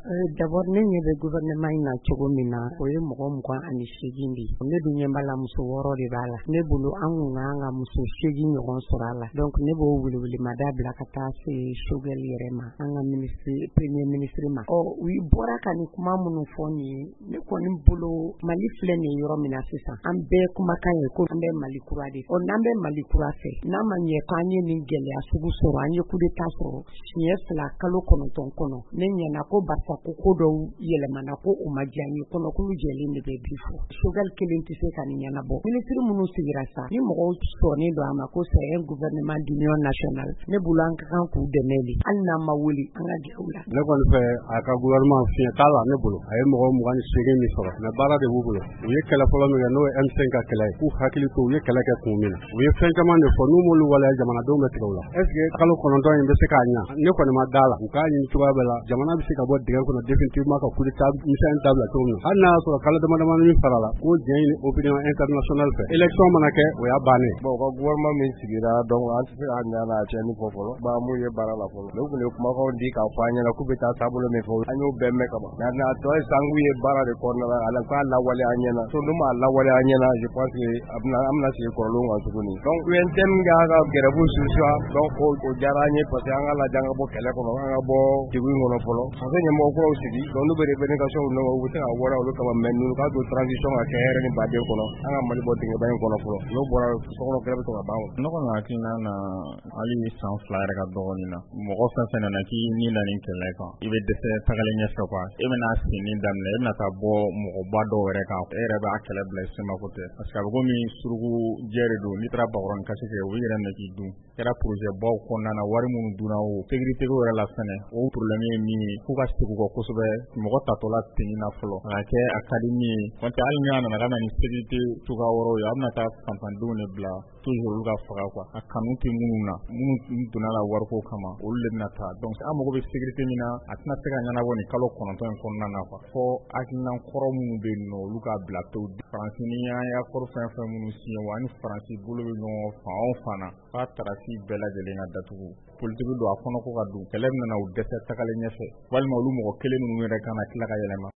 D'abord ne ɲɛ bɛ gouvernement in na cogo min na o ye mɔgɔ 28 de ye. Ne dun ɲɛ b'a la muso 6 de b'a la. Ne bolo an kun kan ka muso 8 ɲɔgɔn sɔrɔ a la. Donc ne b'o welewelemada bila ka taa se Choguel yɛrɛ ma, an ka premier ministre ma. U bɔra ka ni kuma minnu fɔ nin ye, ne kɔni bolo Mali filɛ nin yɔrɔ min na sisan. An bɛɛ kumakan ye ko an bɛ Mali kura de. N'an bɛ Mali kura fɛ, n'a ma ɲɛ k'an ye nin gɛlɛya sugu sɔrɔ, an ye coup d'état sɔrɔ siɲɛ 2 kalo 9 kɔnɔ. Ne ɲɛna ko barisa ko dɔw yɛlɛmana ko o ma diya n ye, kɔnɔkulu jɛlen de bɛ bi fɔ. Choguel kelen tɛ se ka nin ɲɛnabɔ. Ministre minnu sigira sa, ni mɔgɔw sɔnnen don a ma ko c'est un gouvernement d'union nationale, ne bolo an ka kan k'u dɛmɛ de. Hali n'an ma wuli, an ka gɛrɛ u la. Ne kɔni fɛ a ka gouvernement fiɲɛ t'a la ne bolo. A ye mɔgɔ 28 min sɔrɔ, mais baara de b'u bolo. U ye kɛlɛ fɔlɔ min kɛ n'o ye M5 ka kɛlɛ ye, k'u hakili to u ye kɛlɛ kɛ kun min na. U ye fɛn caman de fɔ, n'u m'olu waleya jamanadenw bɛ tigɛ u la. Est-ce que kalo 9 in bɛ se k'a ɲa? Ne kɔni ma d'a la. U k'a ɲini cogoya bɛɛ la. Jamana bɛ se ka bɔ dingɛ kɔnɔ définitivement ka coup d'état misɛn dabila cogo min na. Hali n'a y'a sɔrɔ kalo damadamani min fara la, k'o jɛn ɲini opinion internationale fɛ. Élection mana kɛ, o y'a bannen. Bon, u ka gouvernement min sigira donc an tɛ se k'a ɲana a cɛnni fɔ fɔlɔ. Mun ye baara la fɔlɔ. Ne kun ye kumakanw di k'a fɔ an ɲɛna k'u bɛ taa taabolo min fɔ, an y'o bɛɛ mɛn ka ban. Maintenant a tɔ ye sisan k'u ye baara de kɔnɔna la, a k'a lawale an ɲɛna. So n'u m'a lawale an ɲɛna, je pense que an bɛna segin kɔrɔlenw kan tuguni. Donc UNTM ka grève suspend, donc o diyara an ye parce que an ka lajɛ an ka bɔ kɛlɛ kɔnɔ, an ka bɔ degun in kɔnɔ fɔlɔ. Faso ɲɛmɔgɔ kuraw sigi, donc n'u bɛ revendication u nɔfɛ, u bɛ se ka wara olu kama, mais n'u ka to transition ka kɛ hɛrɛ ni baden kɔnɔ, an ka Mali bɔ dingɛba in kɔnɔ fɔlɔ. N'o bɔra sokɔnɔ kɛlɛ bɛ to ka ban. Ne kɔni hakilina na hali san 2 yɛrɛ ka dɔgɔ nin na. Mɔgɔ fɛn fɛn nana k'i ni na nin kɛlɛ kan, i bɛ dɛsɛ tagalen ɲɛfɛ quoi. E bɛna senni daminɛ, e bɛna taa bɔ mɔgɔba dɔw yɛrɛ kan. E yɛrɛ b'a kɛlɛ bila i semako tɛ. Parce que a bɛ komi suruku jɛ de don. N'i taara bakɔrɔni kasi kɛ, u yɛrɛ minɛ k'i dun. Kɛra projet baw kɔnɔna na, wari minnu dunna o sécurité ko yɛrɛ la fɛnɛ. O problème ye min ye, f'u ka segin kɔ kosɛbɛ. Mɔgɔ tatɔla tenni na fɔlɔ. A ka kɛ a ka di min ye. N'o tɛ hali ni a nana ka na ni sécurité cogoya wɛrɛw ye, a bɛna taa fantandenw de bila toujours olu ka faga quoi. A kanu tɛ minnu na, minnu donna la wariko kama, olu de bɛna taa. Donc an mago bɛ sécurité min na, a tɛna se ka ɲɛnabɔ nin kalo 9 in kɔnɔna na quoi. Fɔ hakilina kɔrɔ minnu bɛ yen nɔ, olu ka bila pewu. Faransi ni an ye accord fɛn fɛn minnu signé wa ni Faransi bolo bɛ ɲɔgɔn fan o fan na, f'a tarasi bɛɛ lajɛlen ka datugu. Politique don a kɔnɔ ko ka don. Kɛlɛ bɛna u dɛsɛ tagalen ɲɛfɛ. Walima olu mɔgɔ kelen ninnu yɛrɛ kana tila ka yɛlɛma.